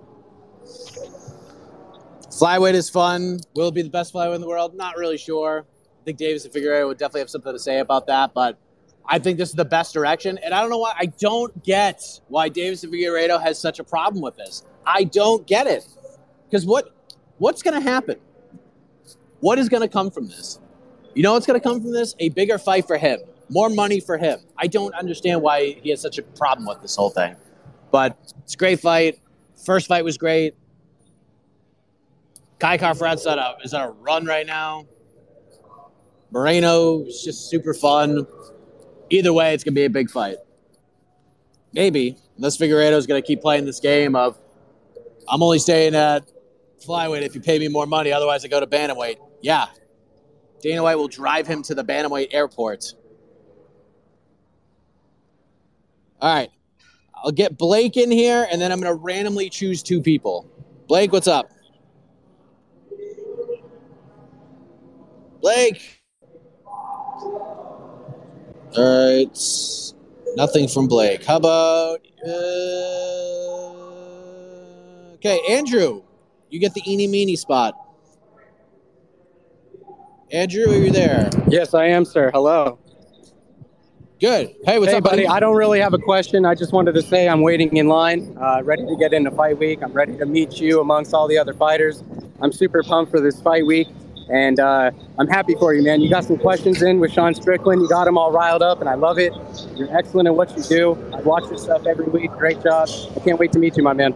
Flyweight is fun. Will it be the best flyweight in the world? Not really sure. I think Davis and Figueiredo would definitely have something to say about that, but I think this is the best direction. And I don't know why. I don't get why Davis and Figueiredo has such a problem with this. I don't get it. Because what's going to happen? What is going to come from this? You know what's going to come from this? A bigger fight for him. More money for him. I don't understand why he has such a problem with this whole thing. But it's a great fight. First fight was great. Kai Kara-France is on a run right now. Moreno is just super fun. Either way, it's going to be a big fight. Maybe. Unless Figueiredo is going to keep playing this game of, I'm only staying at flyweight if you pay me more money. Otherwise, I go to bantamweight. Yeah. Dana White will drive him to the bantamweight airport. All right. I'll get Blake in here, and then I'm going to randomly choose 2 people. Blake, what's up? Blake. All right. Nothing from Blake. How about... okay, Andrew. You get the eeny meeny spot. Andrew, are you there? Yes, I am, sir. Hello. Good. Hey, what's up, buddy? I don't really have a question. I just wanted to say I'm waiting in line, ready to get into fight week. I'm ready to meet you amongst all the other fighters. I'm super pumped for this fight week, and I'm happy for you, man. You got some questions in with Sean Strickland. You got him all riled up, and I love it. You're excellent at what you do. I watch your stuff every week. Great job. I can't wait to meet you, my man.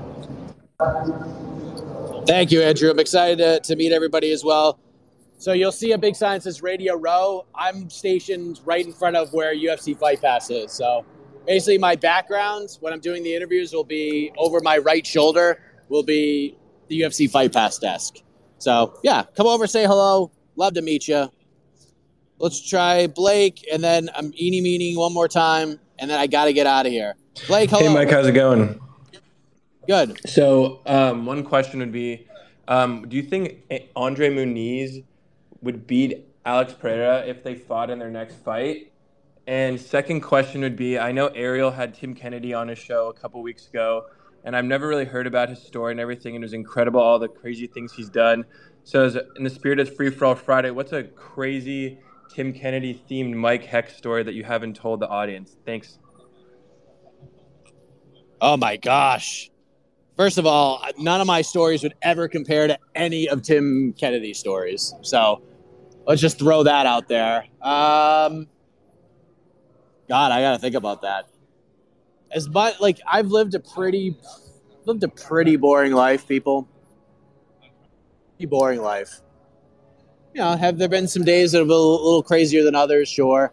Thank you, Andrew. I'm excited to meet everybody as well. So you'll see a big sign that says Radio Row. I'm stationed right in front of where UFC Fight Pass is. So basically my background when I'm doing the interviews will be over my right shoulder will be the UFC Fight Pass desk. So, yeah, come over, say hello. Love to meet you. Let's try Blake, and then I'm eeny meeny one more time, and then I got to get out of here. Blake, hello. Hey, Mike, how's it going? Good. So one question would be, do you think Andre Muniz would beat Alex Pereira if they fought in their next fight? And second question would be, I know Ariel had Tim Kennedy on his show a couple weeks ago, and I've never really heard about his story and everything, and it was incredible, all the crazy things he's done. So in the spirit of Free For All Friday, what's a crazy Tim Kennedy-themed Mike Heck story that you haven't told the audience? Thanks. Oh, my gosh. First of all, none of my stories would ever compare to any of Tim Kennedy's stories. So let's just throw that out there. God, I got to think about that. As much like I've lived a pretty boring life, people. boring life. You know, have there been some days that have been a little crazier than others? Sure.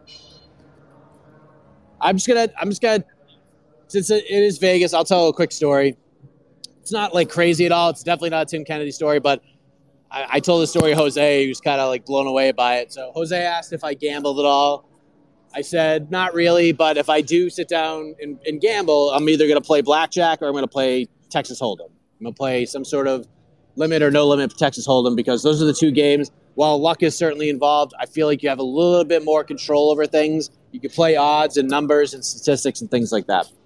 I'm just gonna, since it is Vegas, I'll tell a quick story. It's not like crazy at all. It's definitely not a Tim Kennedy story, but I told the story to Jose. He was kind of like blown away by it. So Jose asked if I gambled at all. I said, not really, but if I do sit down and gamble, I'm either going to play blackjack or I'm going to play Texas Hold'em. I'm going to play some sort of limit or no limit Texas Hold'em because those are the two games. While luck is certainly involved, I feel like you have a little bit more control over things. You can play odds and numbers and statistics and things like that.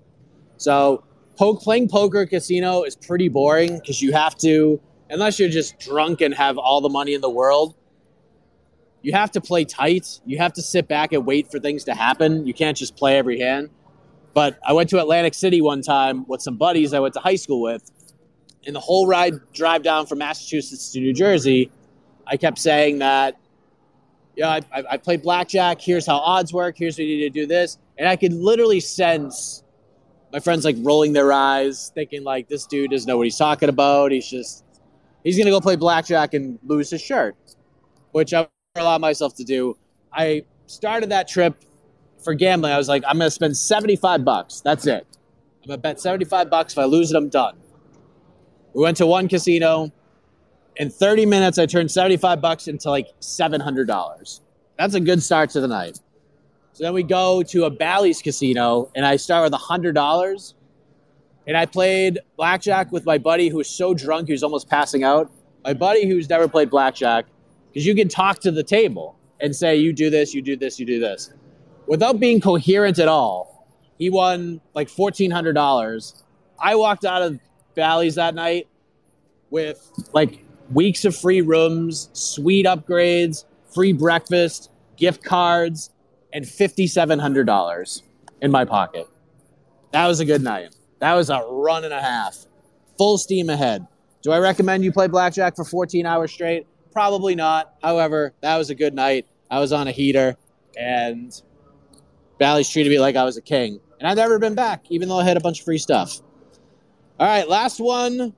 So playing poker casino is pretty boring because you have to, unless you're just drunk and have all the money in the world, you have to play tight. You have to sit back and wait for things to happen. You can't just play every hand. But I went to Atlantic City one time with some buddies I went to high school with. And the whole drive down from Massachusetts to New Jersey, I kept saying that, yeah, I played blackjack. Here's how odds work. Here's what you need to do this. And I could literally sense my friends like rolling their eyes, thinking like, this dude doesn't know what he's talking about. He's going to go play blackjack and lose his shirt, which I allow myself to do. I started that trip for gambling. I was like, I'm going to spend $75. That's it. I'm going to bet $75. If I lose it, I'm done. We went to one casino. In 30 minutes, I turned $75 into like $700. That's a good start to the night. So then we go to a Bally's casino, and I start with $100. And I played blackjack with my buddy who was so drunk he was almost passing out. My buddy who's never played blackjack, because you can talk to the table and say, you do this, you do this, you do this. Without being coherent at all, he won like $1,400. I walked out of Bally's that night with like weeks of free rooms, suite upgrades, free breakfast, gift cards, and $5,700 in my pocket. That was a good night. That was a run and a half. Full steam ahead. Do I recommend you play blackjack for 14 hours straight? Probably not. However, that was a good night. I was on a heater, and Bally's treated me like I was a king. And I've never been back, even though I had a bunch of free stuff. All right, last one.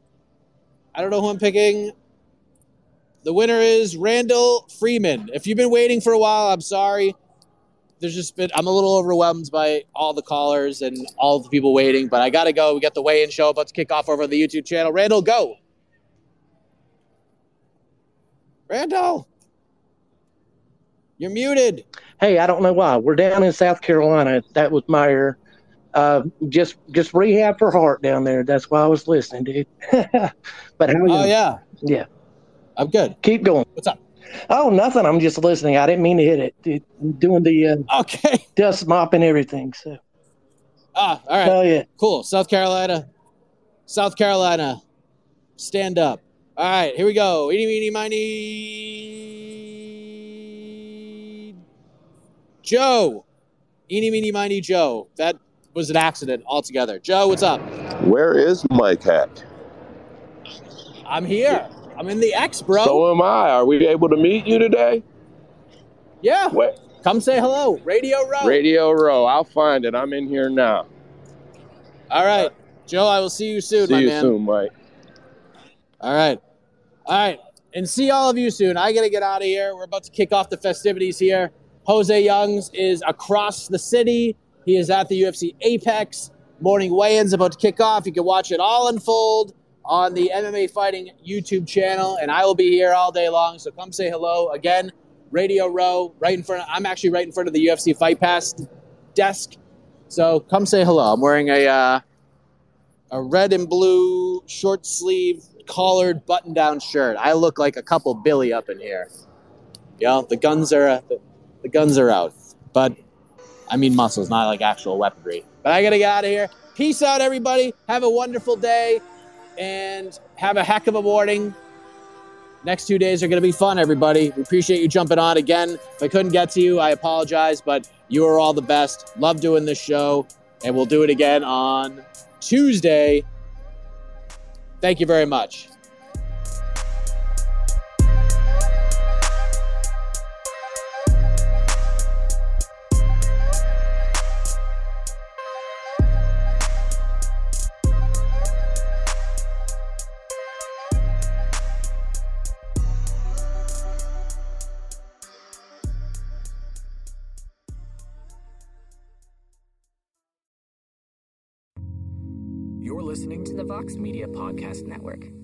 I don't know who I'm picking. The winner is Randall Freeman. If you've been waiting for a while, I'm sorry. I'm a little overwhelmed by all the callers and all the people waiting, but I got to go. We got the weigh-in show about to kick off over on the YouTube channel. Randall, go. Randall, you're muted. Hey, I don't know why. We're down in South Carolina. That was my error. Just rehab for heart down there. That's why I was listening, dude. But how are you? Oh, yeah. Yeah. I'm good. Keep going. What's up? Oh, nothing. I'm just listening. I didn't mean to hit it. Doing the dust mop and everything. So. All right. Oh, yeah. Cool. South Carolina. Stand up. All right. Here we go. Eeny, meeny, miny. Joe. Eeny, meeny, miny, Joe. That was an accident altogether. Joe, what's up? Where is Mike at? I'm here. I'm in the X, bro. So am I. Are we able to meet you today? Yeah. Where? Come say hello. Radio Row. Radio Row. I'll find it. I'm in here now. All right. Joe, I will see you soon, my man. See you soon, Mike. All right. And see all of you soon. I got to get out of here. We're about to kick off the festivities here. Jose Youngs is across the city. He is at the UFC Apex. Morning weigh-ins about to kick off. You can watch it all unfold on the MMA Fighting YouTube channel, and I will be here all day long, so come say hello. Again, Radio Row, I'm actually right in front of the UFC Fight Pass desk, so come say hello. I'm wearing a red and blue short sleeve collared button-down shirt. I look like a couple Billy up in here. The guns are out, but I mean muscles, not like actual weaponry. But I gotta get out of here. Peace out, everybody. Have a wonderful day. And have a heck of a morning. Next 2 days are going to be fun, everybody. We appreciate you jumping on again. If I couldn't get to you, I apologize, but you are all the best. Love doing this show, and we'll do it again on Tuesday. Thank you very much. You're listening to the Vox Media Podcast Network.